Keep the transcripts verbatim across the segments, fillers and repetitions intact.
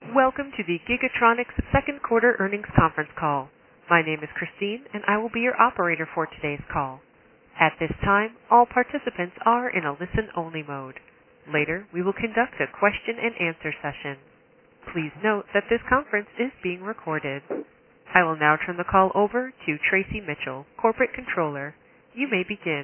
Welcome to the Gigatronics second quarter earnings conference call. My name is Christine, and I will be your operator for today's call. At this time, all participants are in a listen-only mode. Later, we will conduct a question-and-answer session. Please note that this conference is being recorded. I will now turn the call over to Tracy Mitchell, Corporate Controller. You may begin.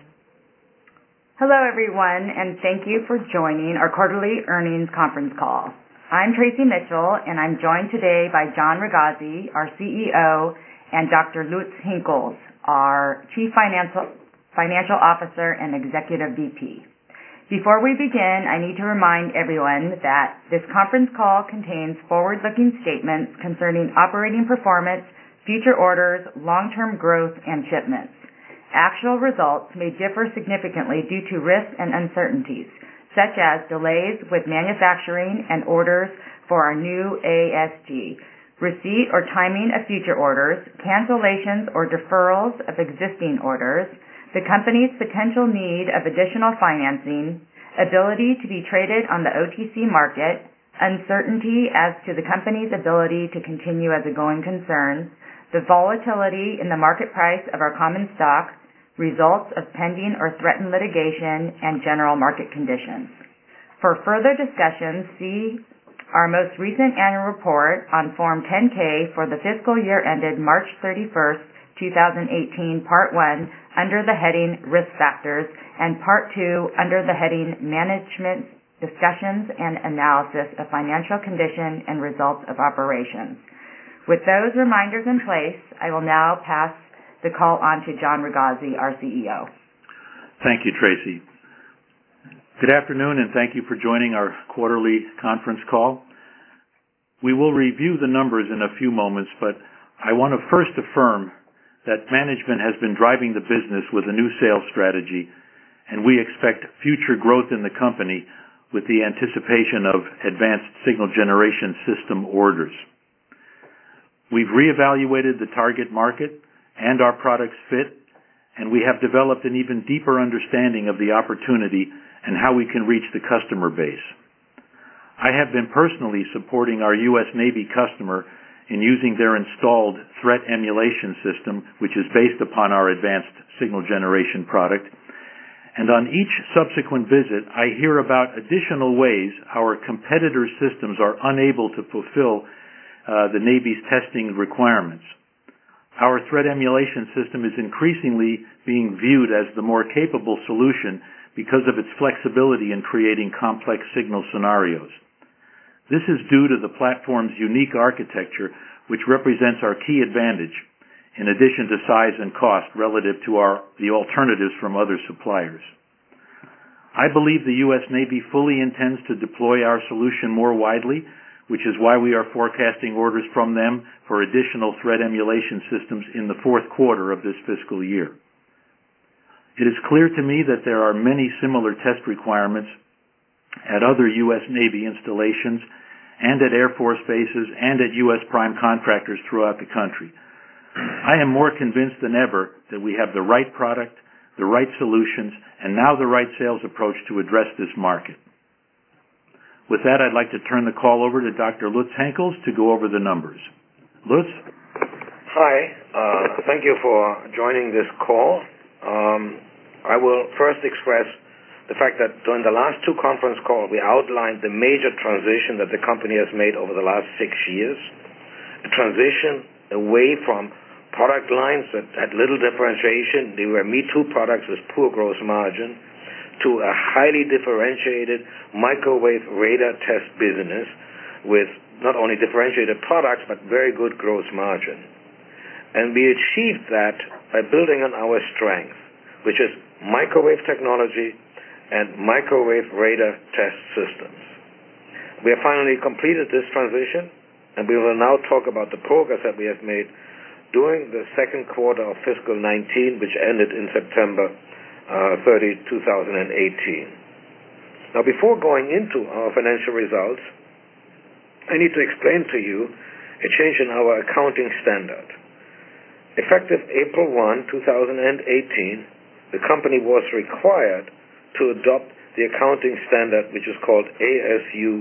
Hello, everyone, and thank you for joining our quarterly earnings conference call. I'm Tracy Mitchell, and I'm joined today by John Regazzi, our C E O, and Doctor Lutz Hinkels, our Chief Financial, Financial Officer and Executive V P. Before we begin, I need to remind everyone that this conference call contains forward-looking statements concerning operating performance, future orders, long-term growth, and shipments. Actual results may differ significantly due to risks and uncertainties, such as delays with manufacturing and orders for our new A S G, receipt or timing of future orders, cancellations or deferrals of existing orders, the company's potential need of additional financing, ability to be traded on the O T C market, uncertainty as to the company's ability to continue as a going concern, the volatility in the market price of our common stock, results of pending or threatened litigation, and general market conditions. For further discussion, see our most recent annual report on Form ten K for the fiscal year ended March thirty-first, twenty eighteen, Part one, under the heading Risk Factors, and Part two, under the heading Management Discussions and Analysis of Financial Condition and Results of Operations. With those reminders in place, I will now pass the call on to John Regazzi, our C E O. Thank you, Tracy. Good afternoon, and thank you for joining our quarterly conference call. We will review the numbers in a few moments, but I want to first affirm that management has been driving the business with a new sales strategy, and we expect future growth in the company with the anticipation of advanced signal generation system orders. We've reevaluated the target market and our products fit, and we have developed an even deeper understanding of the opportunity and how we can reach the customer base. I have been personally supporting our U S Navy customer in using their installed threat emulation system, which is based upon our advanced signal generation product. And on each subsequent visit, I hear about additional ways our competitors' systems are unable to fulfill uh, the Navy's testing requirements. Our threat emulation system is increasingly being viewed as the more capable solution because of its flexibility in creating complex signal scenarios. This is due to the platform's unique architecture, which represents our key advantage, in addition to size and cost relative to our, the alternatives from other suppliers. I believe the U S Navy fully intends to deploy our solution more widely, which is why we are forecasting orders from them for additional threat emulation systems in the fourth quarter of this fiscal year. It is clear to me that there are many similar test requirements at other U S Navy installations and at Air Force bases and at U S prime contractors throughout the country. I am more convinced than ever that we have the right product, the right solutions, and now the right sales approach to address this market. With that, I'd like to turn the call over to Doctor Lutz Hinkels to go over the numbers. Lutz? Hi. Uh, thank you for joining this call. Um, I will first express the fact that during the last two conference calls, we outlined the major transition that the company has made over the last six years, a transition away from product lines that had little differentiation. They were me-too products with poor gross margin, to a highly differentiated microwave radar test business with not only differentiated products but very good gross margin. And we achieved that by building on our strength, which is microwave technology and microwave radar test systems. We have finally completed this transition, and we will now talk about the progress that we have made during the second quarter of fiscal nineteen, which ended in September Uh, thirtieth, two thousand eighteen. Now, before going into our financial results, I need to explain to you a change in our accounting standard. Effective April first, two thousand eighteen, the company was required to adopt the accounting standard which is called A S U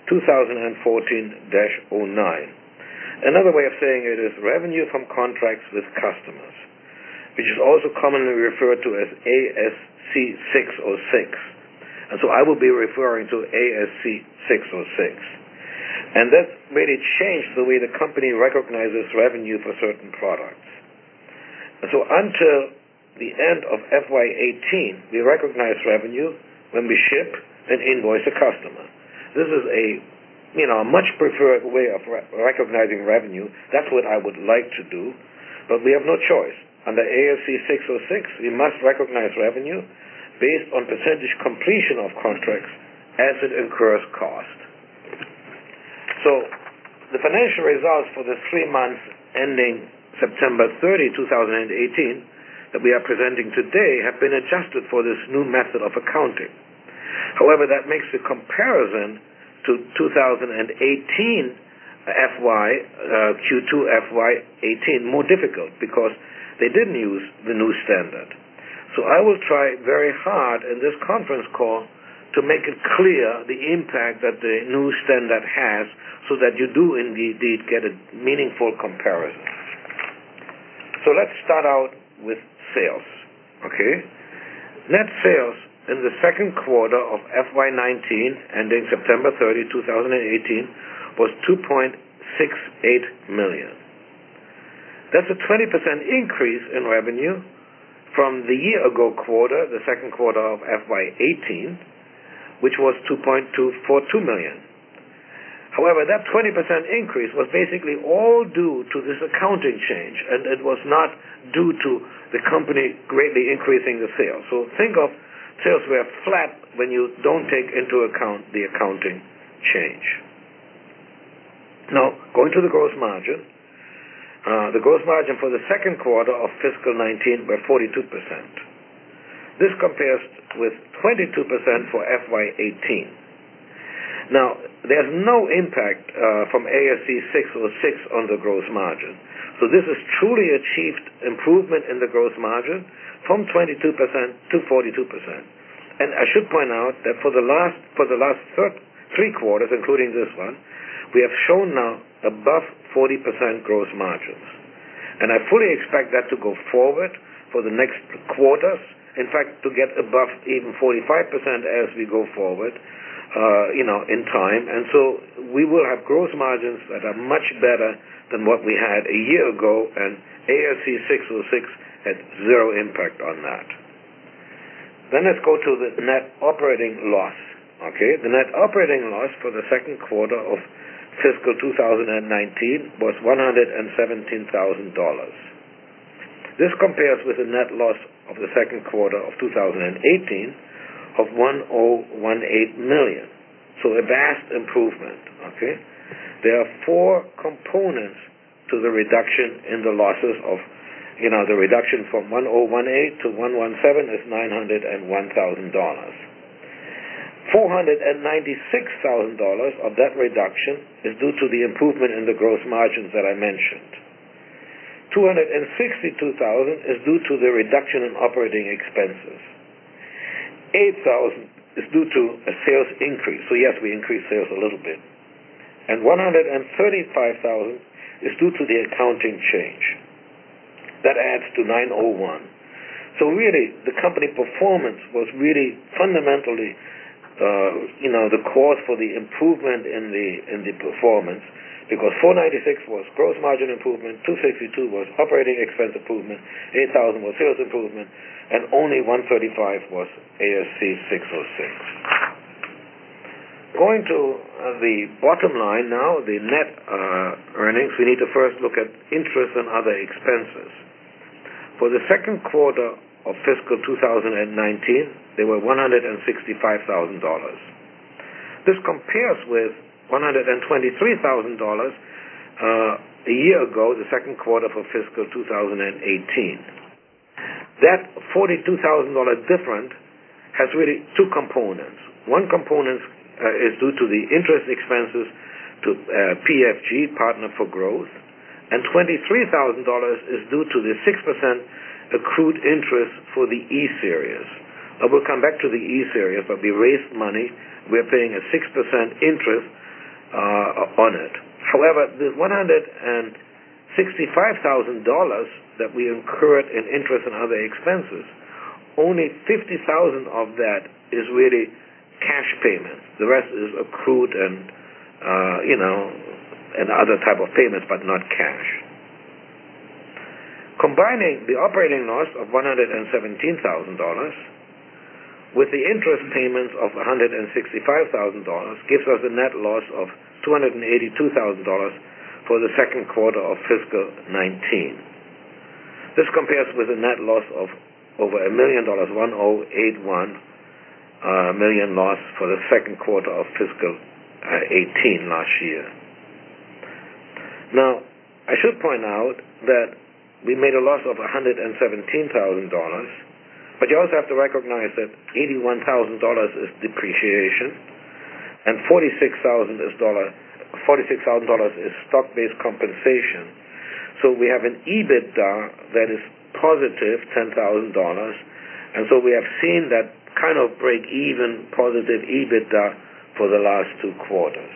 twenty fourteen dash oh nine. Another way of saying it is revenue from contracts with customers, which is also commonly referred to as A S C six oh six. And so I will be referring to A S C six oh six. And that really changed the way the company recognizes revenue for certain products. And so until the end of F Y eighteen, we recognize revenue when we ship and invoice a customer. This is a you know, a much preferred way of re- recognizing revenue. That's what I would like to do, but we have no choice. Under A S C six oh six, we must recognize revenue based on percentage completion of contracts as it incurs cost. So the financial results for the three months ending September thirtieth, twenty eighteen that we are presenting today have been adjusted for this new method of accounting. However, that makes the comparison to two thousand eighteen F Y, uh, Q two F Y eighteen more difficult because they didn't use the new standard. So I will try very hard in this conference call to make it clear the impact that the new standard has so that you do indeed get a meaningful comparison. So let's start out with sales. Okay? Net sales in the second quarter of F Y nineteen, ending September thirtieth, twenty eighteen, was two point six eight million dollars. That's a twenty percent increase in revenue from the year-ago quarter, the second quarter of F Y eighteen, which was two point two four two million dollars. However, that twenty percent increase was basically all due to this accounting change, and it was not due to the company greatly increasing the sales. So think of sales were flat when you don't take into account the accounting change. Now, going to the gross margin, uh, the gross margin for the second quarter of fiscal nineteen were forty-two percent. This compares with twenty-two percent for F Y eighteen. Now, there's no impact uh, from A S C six oh six on the gross margin. So this is truly achieved improvement in the gross margin from twenty-two percent to forty-two percent. And I should point out that for the last for the last third, three quarters, including this one, we have shown now above forty percent gross margins. And I fully expect that to go forward for the next quarters, in fact, to get above even forty-five percent as we go forward, uh, you know, in time. And so we will have gross margins that are much better than what we had a year ago, and A S C six oh six had zero impact on that. Then let's go to the net operating loss. Okay, the net operating loss for the second quarter of fiscal two thousand nineteen was one hundred seventeen thousand dollars. This compares with the net loss of the second quarter of two thousand eighteen of one thousand eighteen million dollars. So a vast improvement. Okay, there are four components to the reduction in the losses of, you know, the reduction from one thousand eighteen to one thousand seventeen is nine hundred one thousand dollars. four hundred ninety-six thousand dollars of that reduction is due to the improvement in the gross margins that I mentioned. two hundred sixty-two thousand dollars is due to the reduction in operating expenses. eight thousand dollars is due to a sales increase. So yes, we increased sales a little bit. And one hundred thirty-five thousand dollars is due to the accounting change. That adds to nine oh one. So really, the company performance was really fundamentally, uh, you know, the cause for the improvement in the in the performance, because four ninety-six was gross margin improvement, two sixty-two was operating expense improvement, eight thousand was sales improvement, and only one thirty-five was A S C six oh six. Going to uh, the bottom line now, the net uh, earnings, we need to first look at interest and other expenses. For the second quarter of fiscal two thousand nineteen, they were one hundred sixty-five thousand dollars. This compares with one hundred twenty-three thousand dollars uh, a year ago, the second quarter for fiscal two thousand eighteen. That forty-two thousand dollars difference has really two components. One component uh, is due to the interest expenses to uh, P F G, Partner for Growth, and twenty-three thousand dollars is due to the six percent accrued interest for the E-Series. I will come back to the E-Series, but we raised money. We're paying a six percent interest uh, on it. However, the one hundred sixty-five thousand dollars that we incurred in interest and other expenses, only fifty thousand dollars of that is really cash payments. The rest is accrued and, uh, you know, and other type of payments, but not cash. Combining the operating loss of one hundred seventeen thousand dollars with the interest payments of one hundred sixty-five thousand dollars gives us a net loss of two hundred eighty-two thousand dollars for the second quarter of fiscal nineteen. This compares with a net loss of over a million dollars, one thousand eighty-one uh, million loss for the second quarter of fiscal uh, eighteen last year. Now, I should point out that we made a loss of one hundred seventeen thousand dollars, but you also have to recognize that eighty-one thousand dollars is depreciation, and forty-six thousand dollars is forty-six thousand dollars is stock-based compensation. So we have an EBITDA that is positive ten thousand dollars, and so we have seen that kind of break-even positive EBITDA for the last two quarters.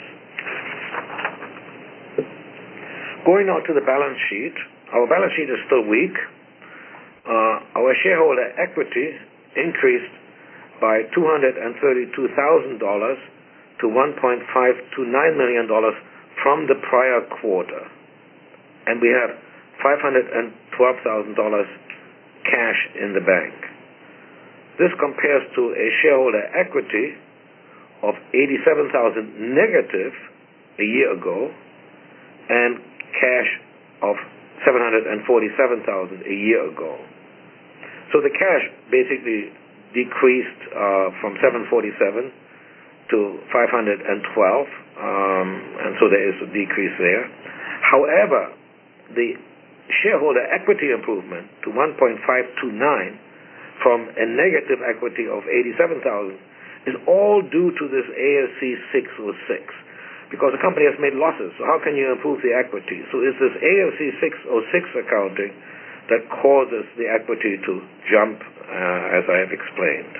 Going now to the balance sheet. Our balance sheet is still weak. Uh, our shareholder equity increased by two hundred thirty-two thousand dollars to one point five two nine million dollars from the prior quarter. And we have five hundred twelve thousand dollars cash in the bank. This compares to a shareholder equity of eighty-seven thousand dollars negative a year ago and cash of seven hundred forty-seven thousand dollars a year ago. So the cash basically decreased uh, from seven hundred forty-seven to five hundred twelve, um, and so there is a decrease there. However, the shareholder equity improvement to one point five two nine from a negative equity of eighty-seven thousand is all due to this A S C six oh six. Because the company has made losses, so how can you improve the equity? So it's this A S C six oh six accounting that causes the equity to jump, uh, as I have explained.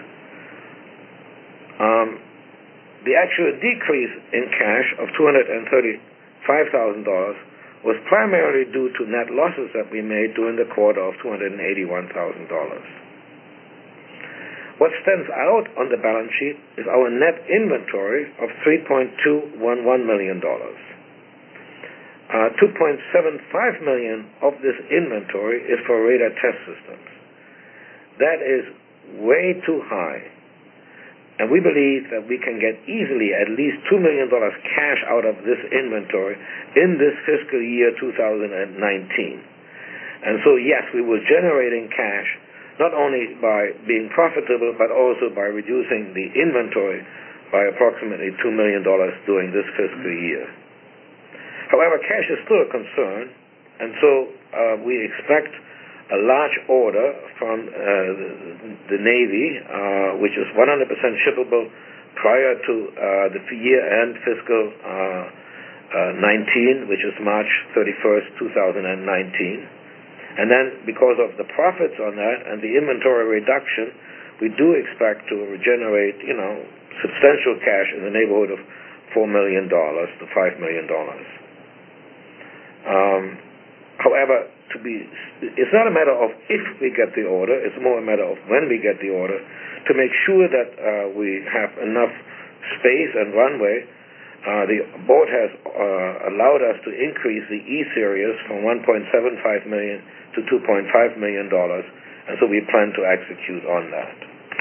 Um, the actual decrease in cash of two hundred thirty-five thousand dollars was primarily due to net losses that we made during the quarter of two hundred eighty-one thousand dollars. What stands out on the balance sheet is our net inventory of three point two one one million dollars. Uh, two point seven five million dollars of this inventory is for radar test systems. That is way too high. And we believe that we can get easily at least two million dollars cash out of this inventory in this fiscal year two thousand nineteen. And so, yes, we were generating cash not only by being profitable, but also by reducing the inventory by approximately two million dollars during this fiscal year. However, cash is still a concern, and so uh, we expect a large order from uh, the, the Navy, uh, which is one hundred percent shippable prior to uh, the year-end fiscal uh, uh, nineteen, which is March thirty-first, two thousand nineteen. And then, because of the profits on that and the inventory reduction, we do expect to generate, you know, substantial cash in the neighborhood of four million dollars to five million dollars. Um, however, to be, it's not a matter of if we get the order; it's more a matter of when we get the order, to make sure that uh, we have enough space and runway. Uh, the board has uh, allowed us to increase the E-Series from one point seven five million dollars to two point five million dollars, and so we plan to execute on that.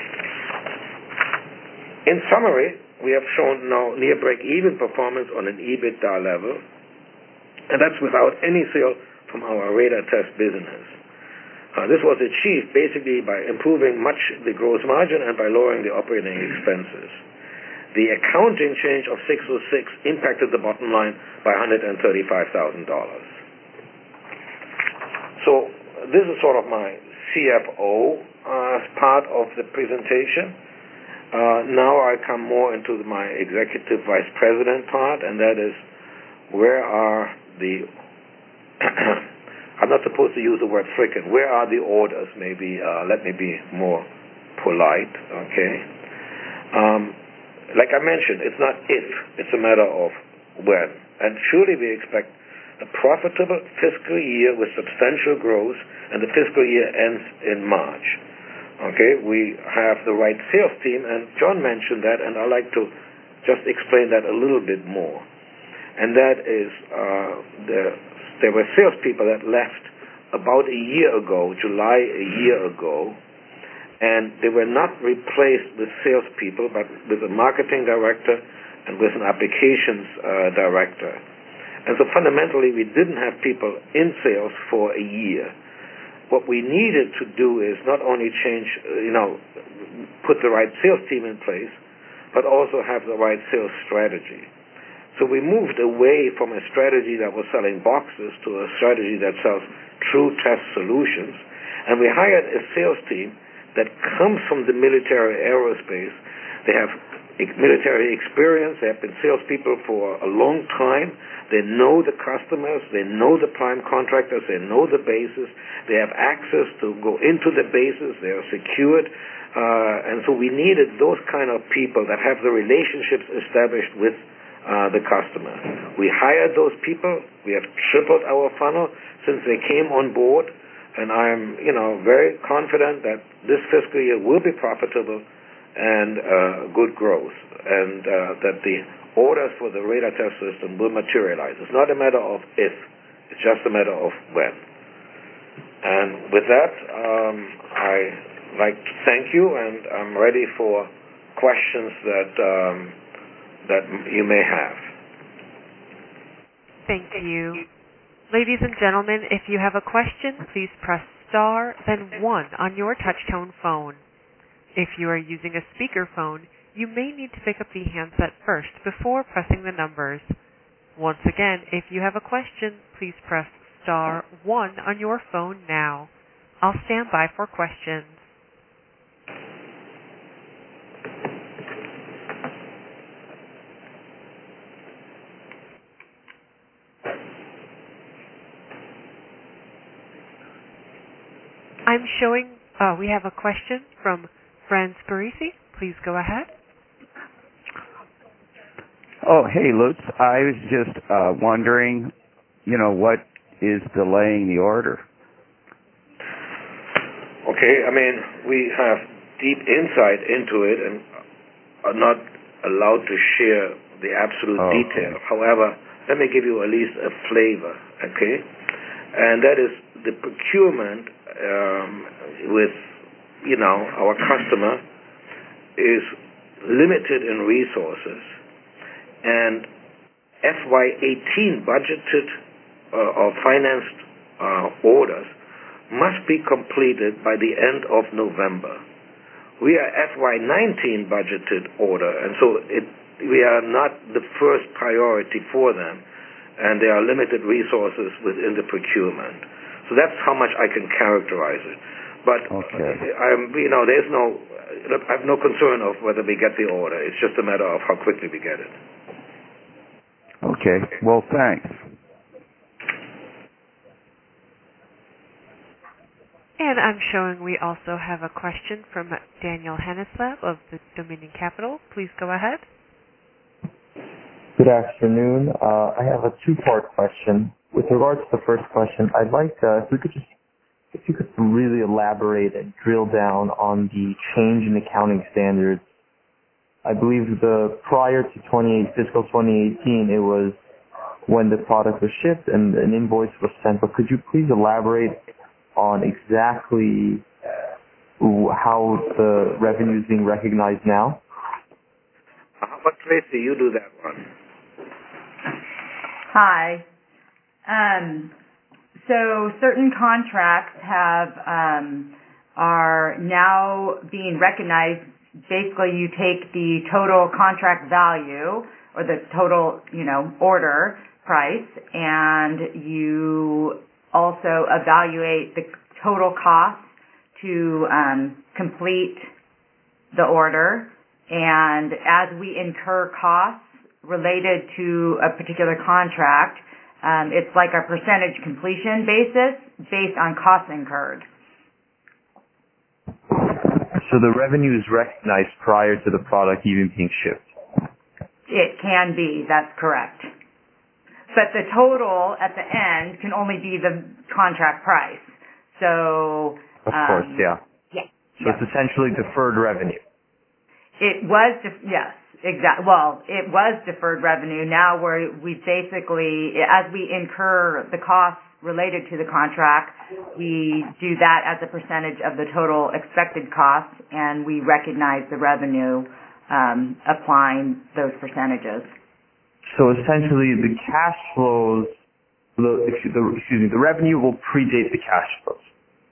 In summary, we have shown now near break-even performance on an EBITDA level, and that's without any sale from our radar test business. Uh, this was achieved basically by improving much the gross margin and by lowering the operating expenses. The accounting change of six oh six impacted the bottom line by one hundred thirty-five thousand dollars. So this is sort of my C F O uh, part of the presentation. Uh, now I come more into my executive vice president part, and that is where are the I'm not supposed to use the word frickin'. Where are the orders? Maybe uh, let me be more polite. Okay. Um, Like I mentioned, it's not if, it's a matter of when. And surely we expect a profitable fiscal year with substantial growth, and the fiscal year ends in March. Okay, we have the right sales team, and John mentioned that, and I'd like to just explain that a little bit more. And that is, uh, the, there were salespeople that left about a year ago, July a year ago, and they were not replaced with salespeople, but with a marketing director and with an applications uh, director. And so fundamentally, we didn't have people in sales for a year. What we needed to do is not only change, you know, put the right sales team in place, but also have the right sales strategy. So we moved away from a strategy that was selling boxes to a strategy that sells true test solutions, and we hired a sales team that comes from the military aerospace. They have military experience. They have been salespeople for a long time. They know the customers. They know the prime contractors. They know the bases. They have access to go into the bases. They are secured. Uh, and so we needed those kind of people that have the relationships established with uh, the customer. We hired those people. We have tripled our funnel since they came on board. And I'm, you know, very confident that this fiscal year will be profitable and uh, good growth, and uh, that the orders for the radar test system will materialize. It's not a matter of if, it's just a matter of when. And with that, um, I'd like to thank you, and I'm ready for questions that um, that you may have. Thank you. Ladies and gentlemen, if you have a question, please press star, then one on your touch-tone phone. If you are using a speakerphone, you may need to pick up the handset first before pressing the numbers. Once again, if you have a question, please press star one on your phone now. I'll stand by for questions. I'm showing, uh, we have a question from Franz Parisi. Please go ahead. Oh, hey, Lutz. I was just uh, wondering, you know, what is delaying the order? Okay, I mean, we have deep insight into it and are not allowed to share the absolute oh, detail. okay. However, let me give you at least a flavor, okay? And that is the procurement um, with, you know, our customer is limited in resources, and F Y eighteen budgeted uh, or financed uh, orders must be completed by the end of November. We are F Y nineteen budgeted order, and so it, we are not the first priority for them, and there are limited resources within the procurement. So that's how much I can characterize it. But okay. I'm, you know, there's no, I have no concern of whether we get the order. It's just a matter of how quickly we get it. Okay. Well, thanks. And I'm showing we also have a question from Daniel Hennislab of the Dominion Capital. Please go ahead. Good afternoon. Uh, I have a two-part question. With regards to the first question, I'd like to, if we could just, if you could really elaborate and drill down on the change in accounting standards. I believe the prior to fiscal twenty eighteen, it was when the product was shipped and an invoice was sent. But could you please elaborate on exactly how the revenue is being recognized now? How about Tracy, you do that one? Hi. Um, so certain contracts have um, are now being recognized. Basically, you take the total contract value or the total, you know, order price, and you also evaluate the total cost to um, complete the order. And as we incur costs related to a particular contract, um, it's like a percentage completion basis based on costs incurred. So the revenue is recognized prior to the product even being shipped? It can be, that's correct. but the total at the end can only be the contract price. So, of um, course, yeah. Yeah. So yeah. it's essentially deferred revenue. It was, def- yes, exactly. Well, it was deferred revenue. Now we're, we basically, as we incur the costs related to the contract, we do that as a percentage of the total expected cost, and we recognize the revenue um, applying those percentages. So essentially, the cash flows, the, excuse, the, excuse me, the revenue will predate the cash flows.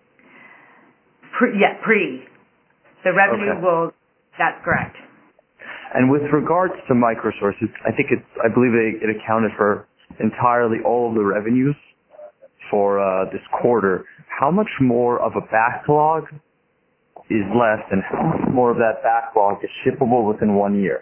Pre, yeah, pre. The revenue Okay. will, that's correct. And with regards to Microsource, it's, I think it's, I believe it, it accounted for entirely all of the revenues for uh, this quarter. How much more of a backlog is left, and how much more of that backlog is shippable within one year?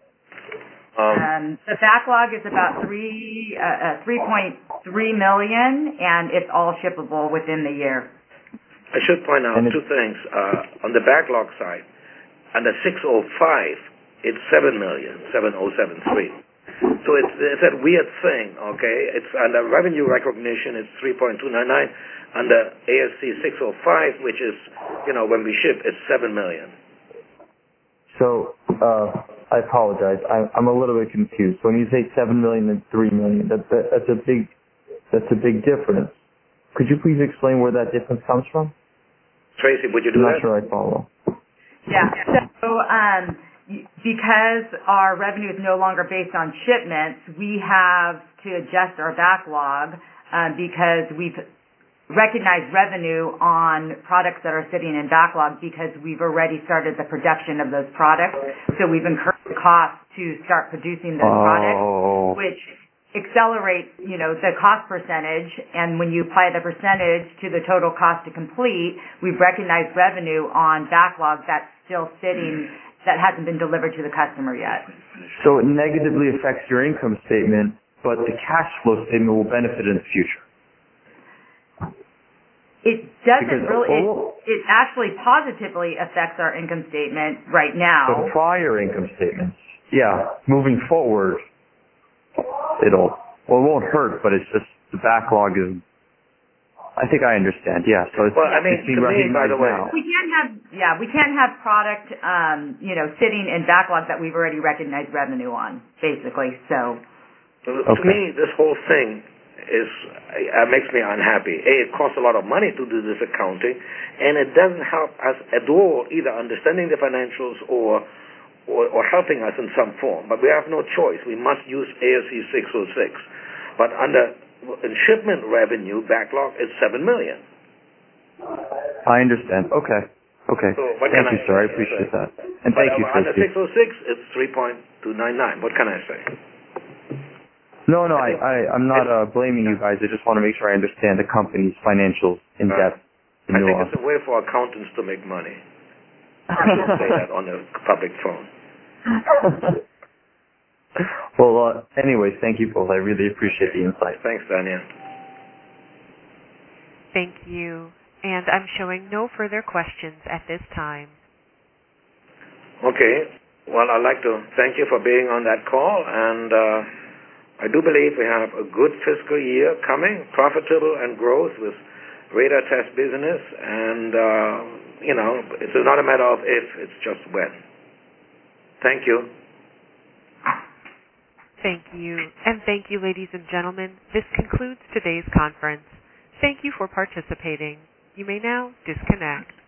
Um, Um, the backlog is about three, uh, uh, three point three million, and it's all shippable within the year. I should point out And two things. Uh, on the backlog side, under six oh five, it's seven million, seven oh seven three. So it's, it's that weird thing, okay? It's under revenue recognition, it's three point two nine nine. Under A S C six oh five, which is, you know, when we ship, it's seven million. So, uh, I apologize. I, I'm a little bit confused. When you say seven million and three million, that, that, that's a big, that's a big difference. Could you please explain where that difference comes from? Tracy, would you do I'm not that? sure I follow. Yeah. So, um, because our revenue is no longer based on shipments, we have to adjust our backlog um, because we've recognized revenue on products that are sitting in backlog because we've already started the production of those products. So we've incurred the cost to start producing those oh. products, which accelerates, you know, the cost percentage. And when you apply the percentage to the total cost to complete, we've recognized revenue on backlog that's still sitting, that hasn't been delivered to the customer yet. So it negatively affects your income statement, but the cash flow statement will benefit in the future. It doesn't Because, really, it, oh, it actually positively affects our income statement right now. the prior income statements, yeah, moving forward, it'll, well, it won't hurt, but it's just the backlog is, I think I understand, yeah. So it's, Well, I mean, it's being to me, by recognized the way, now. We can't have, yeah, we can't have product, um, you know, sitting in backlog that we've already recognized revenue on, basically. So, to Okay. me, this whole thing is uh, makes me unhappy. A, it costs a lot of money to do this accounting, and it doesn't help us at all, either understanding the financials or, or or helping us in some form. But we have no choice. We must use A S C six oh six. But under in shipment revenue backlog, it's seven million. I understand. Okay. Okay. So what thank can you, I sir. I say? appreciate Say. that. And But thank you, under Tracy. six oh six, it's three point two nine nine. What can I say? No, no, I, I, I'm not uh, blaming you guys. I just want to make sure I understand the company's financials in Uh, depth. I think it's a way for accountants to make money. I shouldn't say that on a public phone. Well, uh, anyways, thank you both. I really appreciate the insight. Thanks, Daniel. Thank you. And I'm showing no further questions at this time. Okay. Well, I'd like to thank you for being on that call, and uh, I do believe we have a good fiscal year coming, profitable and growth with radar test business, and, uh, you know, it's not a matter of if, it's just when. Thank you. Thank you. And thank you, ladies and gentlemen. This concludes today's conference. Thank you for participating. You may now disconnect.